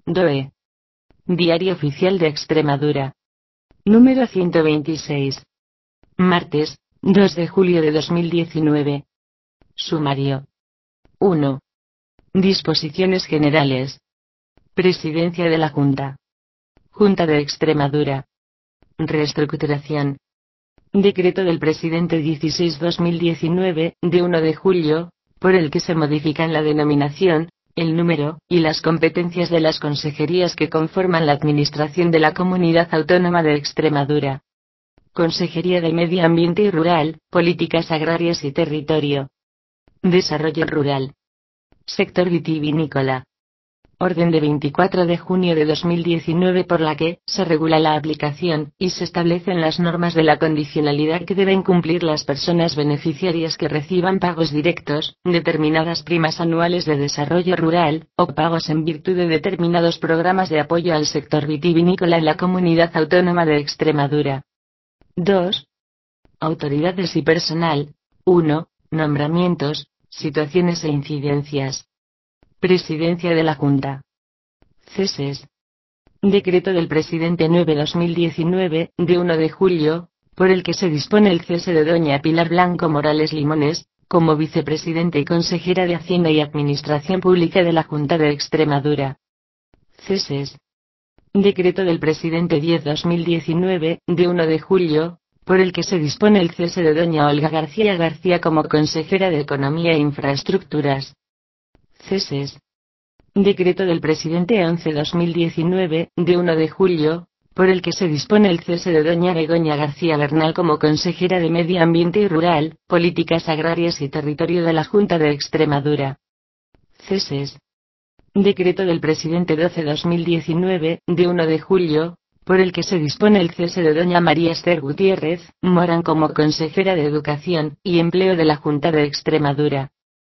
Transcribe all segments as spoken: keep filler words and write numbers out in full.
D O E. Diario Oficial de Extremadura. Número ciento veintiséis. Martes, dos de julio de dos mil diecinueve. Sumario. uno. Disposiciones generales. Presidencia de la Junta. Junta de Extremadura. Reestructuración. Decreto del Presidente dieciséis barra dos mil diecinueve, de uno de julio, por el que se modifican la denominación, el número, y las competencias de las consejerías que conforman la Administración de la Comunidad Autónoma de Extremadura. Consejería de Medio Ambiente y Rural, Políticas Agrarias y Territorio. Desarrollo Rural. Sector vitivinícola. Orden de veinticuatro de junio de dos mil diecinueve por la que se regula la aplicación y se establecen las normas de la condicionalidad que deben cumplir las personas beneficiarias que reciban pagos directos, determinadas primas anuales de desarrollo rural, o pagos en virtud de determinados programas de apoyo al sector vitivinícola en la Comunidad Autónoma de Extremadura. dos. Autoridades y personal. uno. Nombramientos, situaciones e incidencias. Presidencia de la Junta. Ceses. Decreto del Presidente nueve barra dos mil diecinueve, de uno de julio, por el que se dispone el cese de doña Pilar Blanco Morales Limones, como vicepresidenta y consejera de Hacienda y Administración Pública de la Junta de Extremadura. Ceses. Decreto del Presidente diez barra dos mil diecinueve, de uno de julio, por el que se dispone el cese de doña Olga García García como consejera de Economía e Infraestructuras. Ceses. Decreto del Presidente once barra dos mil diecinueve, de uno de julio, por el que se dispone el cese de doña Begoña García Bernal como consejera de Medio Ambiente y Rural, Políticas Agrarias y Territorio de la Junta de Extremadura. Ceses. Decreto del Presidente doce barra dos mil diecinueve, de uno de julio, por el que se dispone el cese de doña María Esther Gutiérrez Morán como consejera de Educación y Empleo de la Junta de Extremadura.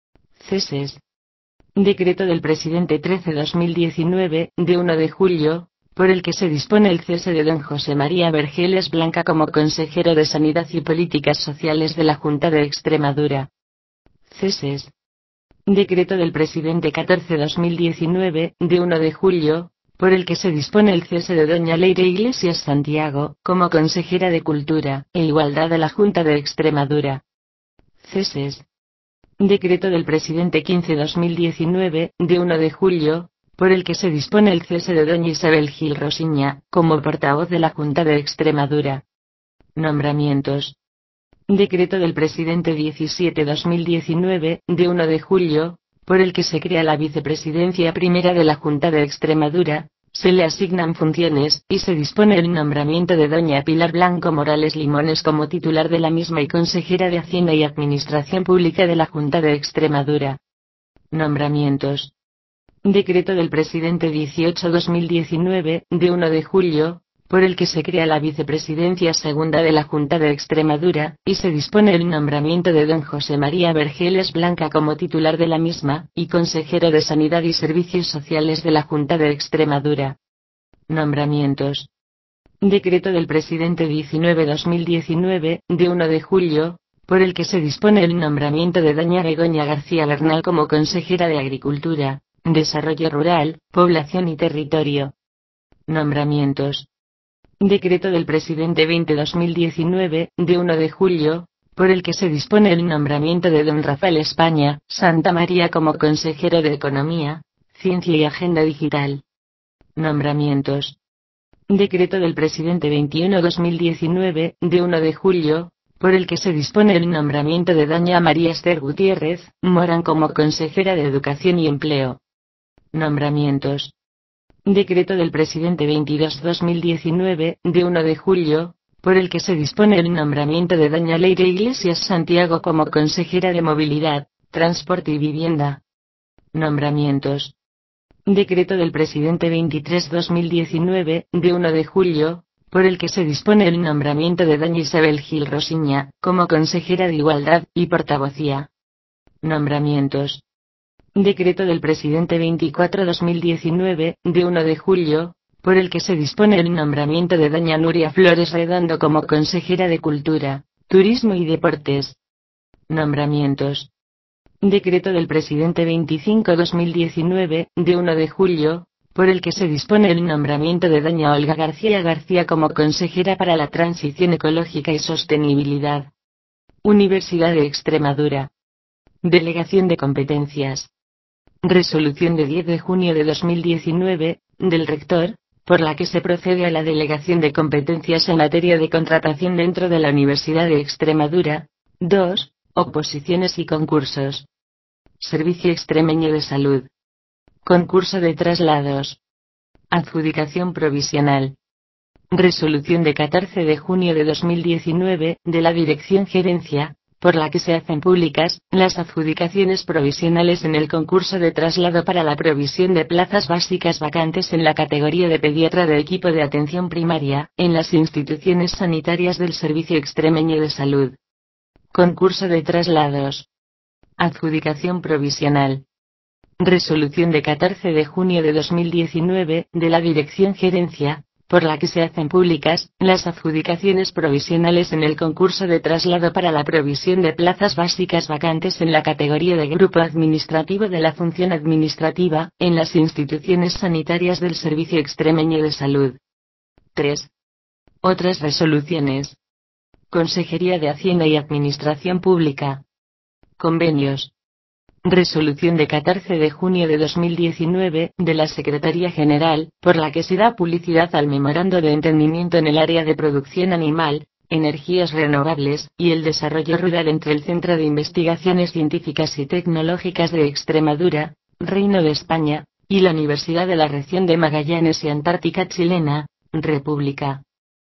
Ceses. Decreto del Presidente trece barra dos mil diecinueve, de uno de julio, por el que se dispone el cese de don José María Vergeles Blanca como consejero de Sanidad y Políticas Sociales de la Junta de Extremadura. Ceses. Decreto del Presidente catorce barra dos mil diecinueve, de uno de julio, por el que se dispone el cese de doña Leire Iglesias Santiago como consejera de Cultura e Igualdad de la Junta de Extremadura. Ceses. Decreto del Presidente quince barra dos mil diecinueve, de uno de julio, por el que se dispone el cese de doña Isabel Gil Rosiña, como portavoz de la Junta de Extremadura. Nombramientos. Decreto del Presidente diecisiete barra dos mil diecinueve, de uno de julio, por el que se crea la Vicepresidencia Primera de la Junta de Extremadura, se le asignan funciones, y se dispone el nombramiento de doña Pilar Blanco Morales Limones como titular de la misma y consejera de Hacienda y Administración Pública de la Junta de Extremadura. Nombramientos. Decreto del Presidente dieciocho barra dos mil diecinueve, de uno de julio, por el que se crea la Vicepresidencia Segunda de la Junta de Extremadura, y se dispone el nombramiento de don José María Vergeles Blanca como titular de la misma, y consejero de Sanidad y Servicios Sociales de la Junta de Extremadura. Nombramientos. Decreto del Presidente diecinueve barra dos mil diecinueve, de uno de julio, por el que se dispone el nombramiento de doña Begoña García Bernal como consejera de Agricultura, Desarrollo Rural, Población y Territorio. Nombramientos. Decreto del Presidente veinte barra dos mil diecinueve, de uno de julio, por el que se dispone el nombramiento de don Rafael España Santa María como consejero de Economía, Ciencia y Agenda Digital. Nombramientos. Decreto del Presidente veintiuno barra dos mil diecinueve, de uno de julio, por el que se dispone el nombramiento de doña María Esther Gutiérrez Morán como consejera de Educación y Empleo. Nombramientos. Decreto del Presidente veintidós barra dos mil diecinueve, de uno de julio, por el que se dispone el nombramiento de doña Leire Iglesias Santiago como consejera de Movilidad, Transporte y Vivienda. Nombramientos. Decreto del Presidente veintitrés barra dos mil diecinueve, de uno de julio, por el que se dispone el nombramiento de doña Isabel Gil Rosiña como consejera de Igualdad y Portavocía. Nombramientos. Decreto del Presidente veinticuatro barra dos mil diecinueve, de uno de julio, por el que se dispone el nombramiento de doña Nuria Flores Redondo como consejera de Cultura, Turismo y Deportes. Nombramientos. Decreto del Presidente veinticinco barra dos mil diecinueve, de uno de julio, por el que se dispone el nombramiento de doña Olga García García como consejera para la Transición Ecológica y Sostenibilidad. Universidad de Extremadura. Delegación de Competencias. Resolución de diez de junio de dos mil diecinueve, del Rector, por la que se procede a la delegación de competencias en materia de contratación dentro de la Universidad de Extremadura. dos. Oposiciones y concursos. Servicio Extremeño de Salud. Concurso de traslados. Adjudicación provisional. Resolución de catorce de junio de dos mil diecinueve, de la Dirección Gerencia, por la que se hacen públicas las adjudicaciones provisionales en el concurso de traslado para la provisión de plazas básicas vacantes en la categoría de pediatra de equipo de atención primaria, en las instituciones sanitarias del Servicio Extremeño de Salud. Concurso de traslados. Adjudicación provisional. Resolución de catorce de junio de dos mil diecinueve, de la Dirección Gerencia, por la que se hacen públicas las adjudicaciones provisionales en el concurso de traslado para la provisión de plazas básicas vacantes en la categoría de grupo administrativo de la función administrativa, en las instituciones sanitarias del Servicio Extremeño de Salud. tres. Otras resoluciones. Consejería de Hacienda y Administración Pública. Convenios. Resolución de catorce de junio de dos mil diecinueve, de la Secretaría General, por la que se da publicidad al Memorando de Entendimiento en el área de producción animal, energías renovables, y el desarrollo rural entre el Centro de Investigaciones Científicas y Tecnológicas de Extremadura, Reino de España, y la Universidad de la Región de Magallanes y Antártica Chilena, República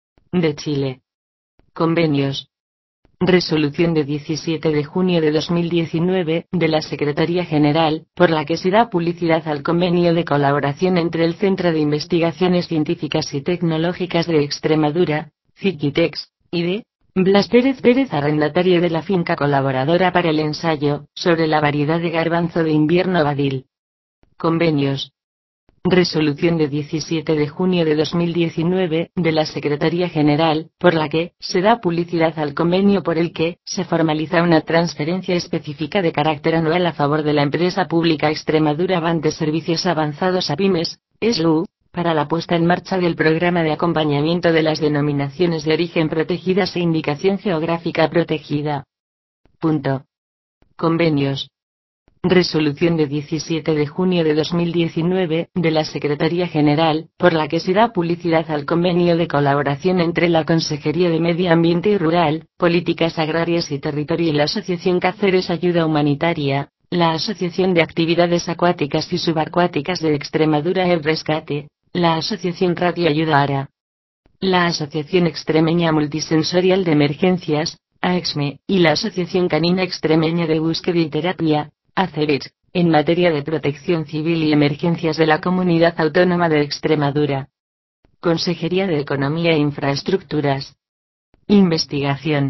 de Chile. Convenios. Resolución de diecisiete de junio de dos mil diecinueve, de la Secretaría General, por la que se da publicidad al convenio de colaboración entre el Centro de Investigaciones Científicas y Tecnológicas de Extremadura, CICITEX, y de Blas Pérez Pérez, arrendatario de la finca colaboradora para el ensayo, sobre la variedad de garbanzo de invierno Badil. Convenios. Resolución de diecisiete de junio de dos mil diecinueve, de la Secretaría General, por la que se da publicidad al convenio por el que se formaliza una transferencia específica de carácter anual a favor de la empresa pública Extremadura Bank de Servicios Avanzados a Pymes, E S L U, para la puesta en marcha del programa de acompañamiento de las denominaciones de origen protegidas e indicación geográfica protegida. Punto. Convenios. Resolución de diecisiete de junio de dos mil diecinueve, de la Secretaría General, por la que se da publicidad al convenio de colaboración entre la Consejería de Medio Ambiente y Rural, Políticas Agrarias y Territorio y la Asociación Cáceres Ayuda Humanitaria, la Asociación de Actividades Acuáticas y Subacuáticas de Extremadura El Rescate, la Asociación Radio Ayuda ARA, la Asociación Extremeña Multisensorial de Emergencias, A E X M E, y la Asociación Canina Extremeña de Búsqueda y Terapia, ACEBET, en materia de protección civil y emergencias de la Comunidad Autónoma de Extremadura. Consejería de Economía e Infraestructuras. Investigación.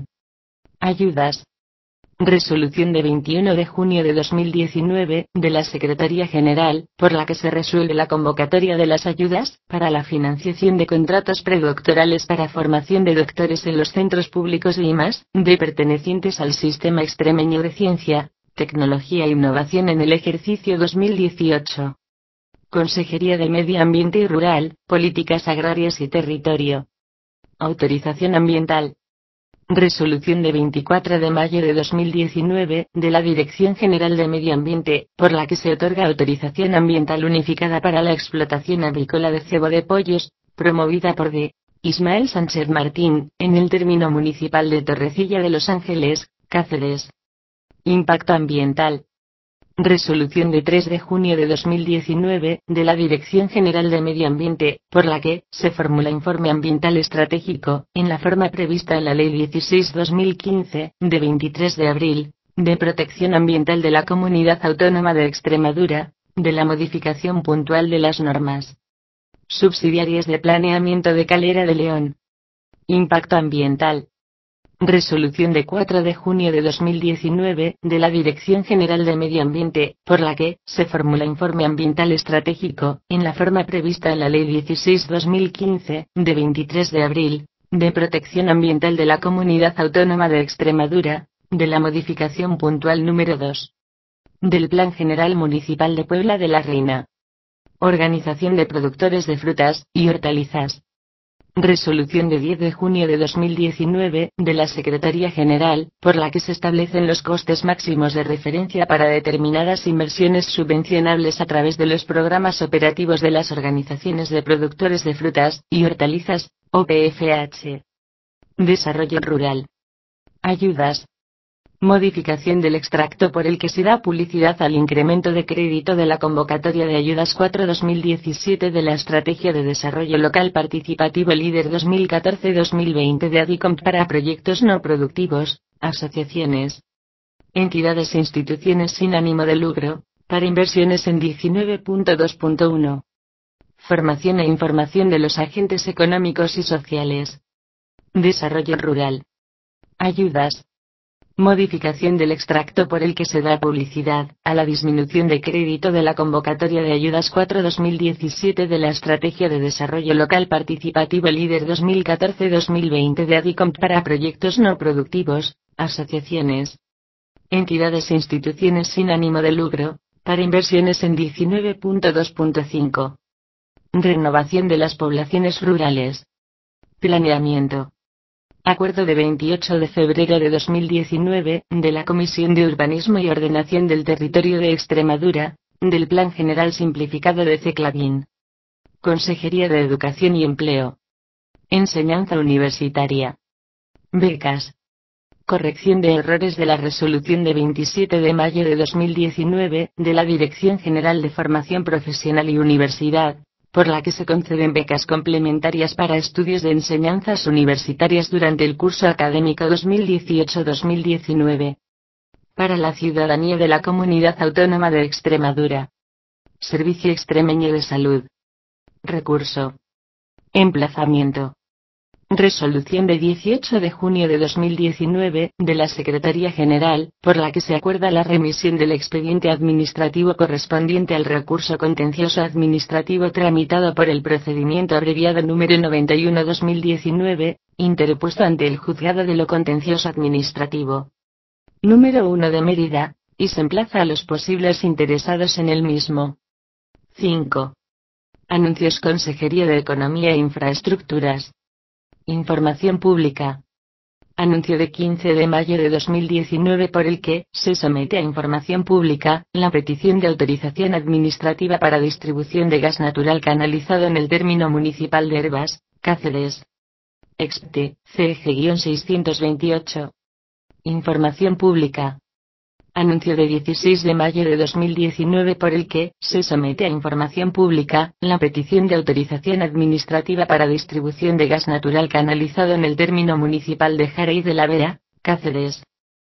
Ayudas. Resolución de veintiuno de junio de dos mil diecinueve, de la Secretaría General, por la que se resuelve la convocatoria de las ayudas para la financiación de contratos predoctorales para formación de doctores en los centros públicos de I más D pertenecientes al Sistema Extremeño de Ciencia, Tecnología e Innovación en el ejercicio dos mil dieciocho. Consejería de Medio Ambiente y Rural, Políticas Agrarias y Territorio. Autorización ambiental. Resolución de veinticuatro de mayo de dos mil diecinueve, de la Dirección General de Medio Ambiente, por la que se otorga autorización ambiental unificada para la explotación avícola de cebo de pollos, promovida por D. Ismael Sánchez Martín, en el término municipal de Torrecilla de Los Ángeles, Cáceres. Impacto ambiental. Resolución de tres de junio de dos mil diecinueve, de la Dirección General de Medio Ambiente, por la que se formula informe ambiental estratégico, en la forma prevista en la Ley dieciséis barra dos mil quince, de veintitrés de abril, de protección ambiental de la Comunidad Autónoma de Extremadura, de la modificación puntual de las normas subsidiarias de planeamiento de Calera de León. Impacto ambiental. Resolución de cuatro de junio de dos mil diecinueve, de la Dirección General de Medio Ambiente, por la que se formula informe ambiental estratégico, en la forma prevista en la Ley dieciséis barra dos mil quince, de veintitrés de abril, de protección ambiental de la Comunidad Autónoma de Extremadura, de la modificación puntual número dos del Plan General Municipal de Puebla de la Reina. Organización de productores de frutas y hortalizas. Resolución de diez de junio de dos mil diecinueve, de la Secretaría General, por la que se establecen los costes máximos de referencia para determinadas inversiones subvencionables a través de los programas operativos de las organizaciones de productores de frutas y hortalizas, O P F H. Desarrollo rural. Ayudas. Modificación del extracto por el que se da publicidad al incremento de crédito de la convocatoria de ayudas cuatro barra dos mil diecisiete de la Estrategia de Desarrollo Local Participativo Líder dos mil catorce dos mil veinte de ADICOMP para proyectos no productivos, asociaciones, entidades e instituciones sin ánimo de lucro, para inversiones en diecinueve punto dos punto uno. Formación e información de los agentes económicos y sociales. Desarrollo rural. Ayudas. Modificación del extracto por el que se da publicidad a la disminución de crédito de la convocatoria de ayudas cuatro barra dos mil diecisiete de la Estrategia de Desarrollo Local Participativo Líder dos mil catorce dos mil veinte de ADICOMP para proyectos no productivos, asociaciones, entidades e instituciones sin ánimo de lucro, para inversiones en diecinueve punto dos punto cinco. Renovación de las poblaciones rurales. Planeamiento. Acuerdo de veintiocho de febrero de dos mil diecinueve, de la Comisión de Urbanismo y Ordenación del Territorio de Extremadura, del Plan General Simplificado de CECLABIN. Consejería de Educación y Empleo. Enseñanza universitaria. Becas. Corrección de errores de la resolución de veintisiete de mayo de dos mil diecinueve, de la Dirección General de Formación Profesional y Universidad, por la que se conceden becas complementarias para estudios de enseñanzas universitarias durante el curso académico dos mil dieciocho dos mil diecinueve. Para la ciudadanía de la Comunidad Autónoma de Extremadura. Servicio Extremeño de Salud. Recurso. Emplazamiento. Resolución de dieciocho de junio de dos mil diecinueve, de la Secretaría General, por la que se acuerda la remisión del expediente administrativo correspondiente al recurso contencioso administrativo tramitado por el procedimiento abreviado número noventa y uno barra dos mil diecinueve, interpuesto ante el Juzgado de lo Contencioso Administrativo número uno de Mérida, y se emplaza a los posibles interesados en el mismo. cinco. Anuncios. Consejería de Economía e Infraestructuras. Información pública. Anuncio de quince de mayo de dos mil diecinueve por el que se somete a información pública la petición de autorización administrativa para distribución de gas natural canalizado en el término municipal de Hervas, Cáceres. Expte C G seiscientos veintiocho. Información pública. Anuncio de dieciséis de mayo de dos mil diecinueve por el que se somete a información pública la petición de autorización administrativa para distribución de gas natural canalizado en el término municipal de Jarey de la Vera, Cáceres.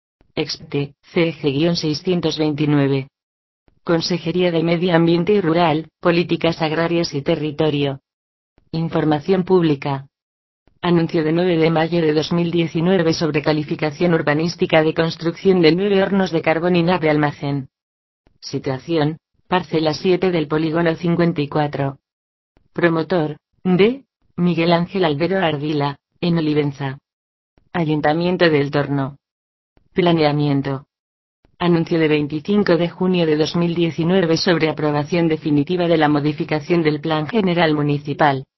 Expte C G seiscientos veintinueve. Consejería de Medio Ambiente y Rural, Políticas Agrarias y Territorio. Información pública. Anuncio de nueve de mayo de dos mil diecinueve sobre calificación urbanística de construcción de nueve hornos de carbón y nave almacén. Situación: parcela siete del polígono cincuenta y cuatro. Promotor: D. Miguel Ángel Albero Ardila, en Olivenza. Ayuntamiento del Torno. Planeamiento. Anuncio de veinticinco de junio de dos mil diecinueve sobre aprobación definitiva de la modificación del Plan General Municipal